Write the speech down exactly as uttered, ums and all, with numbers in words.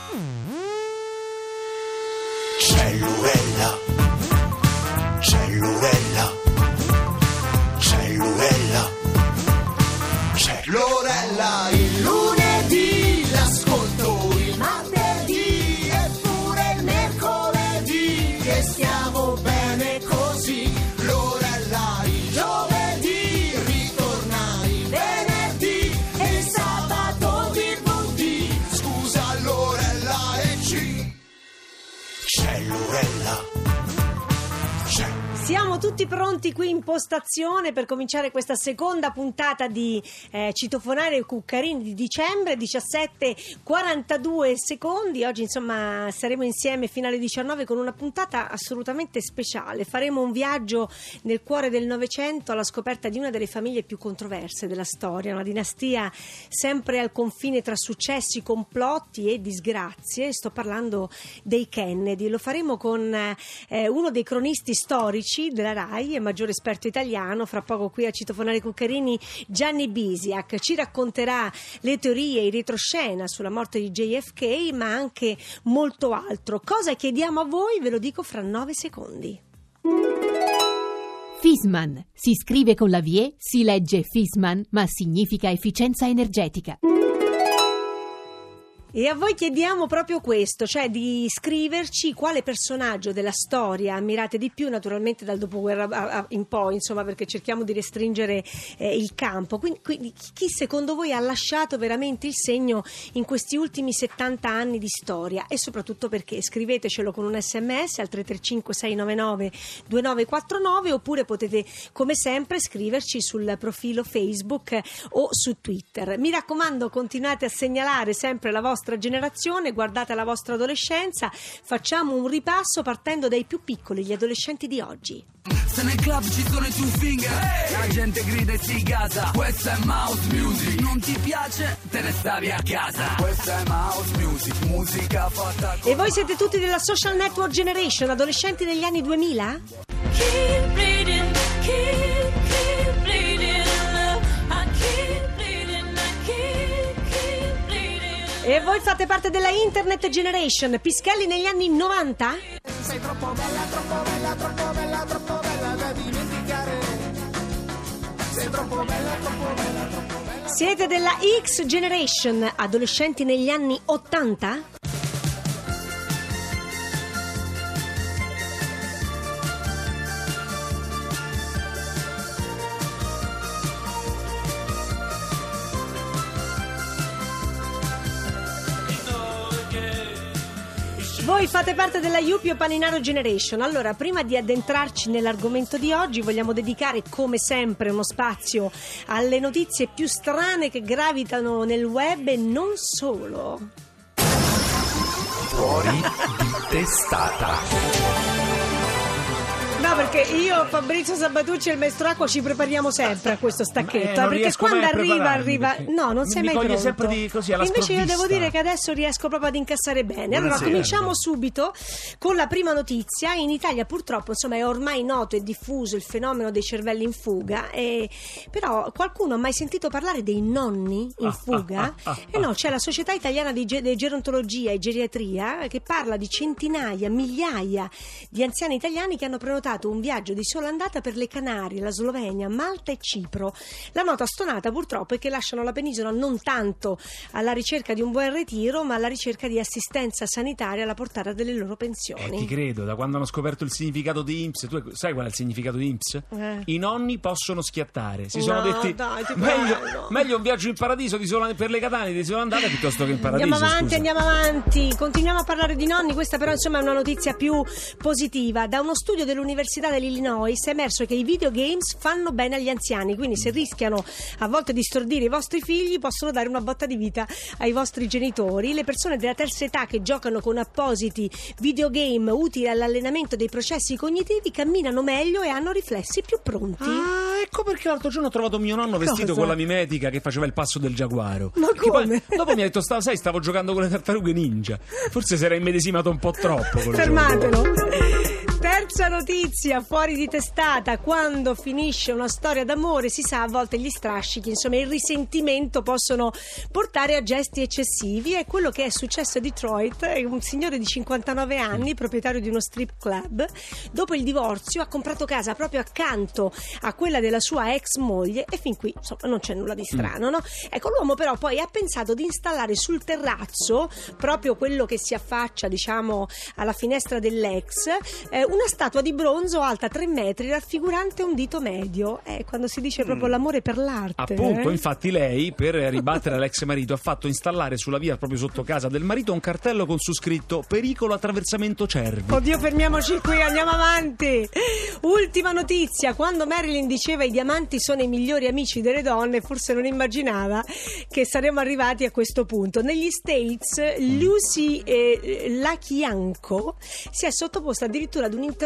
Cellulella, cellulella, cellulella, cellulella, il lunedì l'ascolto, il martedì e pure il mercoledì, che stiamo bene così. Lorella il giovedì, ritorna il venerdì e il sabato D V D. Scusa Lorella e C. Cellulella. Siamo tutti pronti qui in postazione per cominciare questa seconda puntata di eh, Citofonare Cuccarini di dicembre, diciassette e quarantadue secondi. Oggi insomma saremo insieme fino alle diciannove con una puntata assolutamente speciale. Faremo un viaggio nel cuore del Novecento alla scoperta di una delle famiglie più controverse della storia, una dinastia sempre al confine tra successi, complotti e disgrazie. Sto parlando dei Kennedy. Lo faremo con eh, uno dei cronisti storici della RAI e maggiore esperto italiano, fra poco qui a Citofonare Cuccarini, Gianni Bisiak. Ci racconterà le teorie, i retroscena sulla morte di J F K, ma anche molto altro. Cosa chiediamo a voi? Ve lo dico fra nove secondi. Fisman. Si scrive con la V E, si legge Fisman, ma significa efficienza energetica. E a voi chiediamo proprio questo, cioè di scriverci quale personaggio della storia ammirate di più, naturalmente dal dopoguerra in poi, insomma, perché cerchiamo di restringere eh, il campo. Quindi, quindi chi secondo voi ha lasciato veramente il segno in questi ultimi settanta anni di storia, e soprattutto perché? Scrivetecelo con un sms al tre tre cinque sei nove nove due nove quattro nove, oppure potete come sempre scriverci sul profilo Facebook o su Twitter. Mi raccomando, continuate a segnalare sempre la vostra generazione, guardate la vostra adolescenza. Facciamo un ripasso partendo dai più piccoli, gli adolescenti di oggi. Se nel club ci sono i two finger, hey! La gente grida e si gasa. Questa è mouse music. Non ti piace? Te ne stavi a casa. Questa è mouse music, musica fatta con... E voi siete tutti della social network generation, adolescenti degli anni duemila? Keep bleeding, keep, keep bleeding, love. I keep bleeding, I keep, keep bleeding. E voi fate parte della internet generation, Pischelli negli anni novanta? Sei troppo bella, troppo bella, troppo bella, troppo bella da dimenticare. Sei troppo bella, troppo bella, troppo bella. Siete della X generation, adolescenti negli anni ottanta? Voi fate parte della Yuppie Paninaro Generation. Allora, prima di addentrarci nell'argomento di oggi, vogliamo dedicare come sempre uno spazio alle notizie più strane che gravitano nel web e non solo. Fuori di testata. No, perché io, Fabrizio Sabatucci e il maestro Acqua ci prepariamo sempre a questo stacchetto, eh, non perché riesco quando mai a arriva arriva perché no, non sei mi mai coglie pronto. sempre di così alla Invece io sprovvista. devo dire che adesso riesco proprio ad incassare bene. Allora Buonasera. cominciamo subito con la prima notizia. In Italia purtroppo, insomma, è ormai noto e diffuso il fenomeno dei cervelli in fuga, e però qualcuno ha mai sentito parlare dei nonni in fuga? ah, ah, E no, c'è la Società Italiana di, Ge- di Gerontologia e Geriatria che parla di centinaia, migliaia di anziani italiani che hanno prenotato un viaggio di sola andata per le Canarie, la Slovenia, Malta e Cipro. La nota stonata purtroppo è che lasciano la penisola non tanto alla ricerca di un buon ritiro, ma alla ricerca di assistenza sanitaria alla portata delle loro pensioni. Eh, ti credo, da quando hanno scoperto il significato di I N P S, tu sai qual è il significato di I N P S? Eh. I nonni possono schiattare. Si No, sono detti dai, ti meglio, prego. meglio un viaggio in paradiso di sola, per le Catane di sola andata piuttosto che in paradiso. Andiamo avanti, scusa. andiamo avanti. Continuiamo a parlare di nonni. Questa però insomma è una notizia più positiva. Da uno studio dell'Università dell'Illinois è emerso che i videogames fanno bene agli anziani, quindi se rischiano a volte di stordire i vostri figli possono dare una botta di vita ai vostri genitori. Le persone della terza età che giocano con appositi videogame utili all'allenamento dei processi cognitivi camminano meglio e hanno riflessi più pronti. Ah, ecco perché l'altro giorno ho trovato mio nonno vestito Cosa? con la mimetica che faceva il passo del giaguaro. Ma Che come? Poi, dopo mi ha detto, stavo, sai, stavo giocando con le tartarughe ninja. Forse si era immedesimato un po' troppo. Fermatelo. Terza Terza notizia, fuori di testata. Quando finisce una storia d'amore, si sa, a volte gli strascichi, insomma il risentimento possono portare a gesti eccessivi. È quello che è successo a Detroit. È un signore di cinquantanove anni, proprietario di uno strip club. Dopo il divorzio ha comprato casa proprio accanto a quella della sua ex moglie, e fin qui insomma non c'è nulla di strano, no? Ecco, l'uomo però poi ha pensato di installare sul terrazzo, proprio quello che si affaccia diciamo alla finestra dell'ex, eh, una statua di bronzo alta tre metri raffigurante un dito medio. Eh, quando si dice proprio l'amore per l'arte. Appunto, eh? infatti lei, per ribattere l'ex marito, ha fatto installare sulla via proprio sotto casa del marito un cartello con su scritto pericolo attraversamento cervi. Oddio, fermiamoci qui, andiamo avanti. Ultima notizia, quando Marilyn diceva i diamanti sono i migliori amici delle donne, forse non immaginava che saremmo arrivati a questo punto. Negli States Lucy eh, Lachianco si è sottoposta addirittura ad un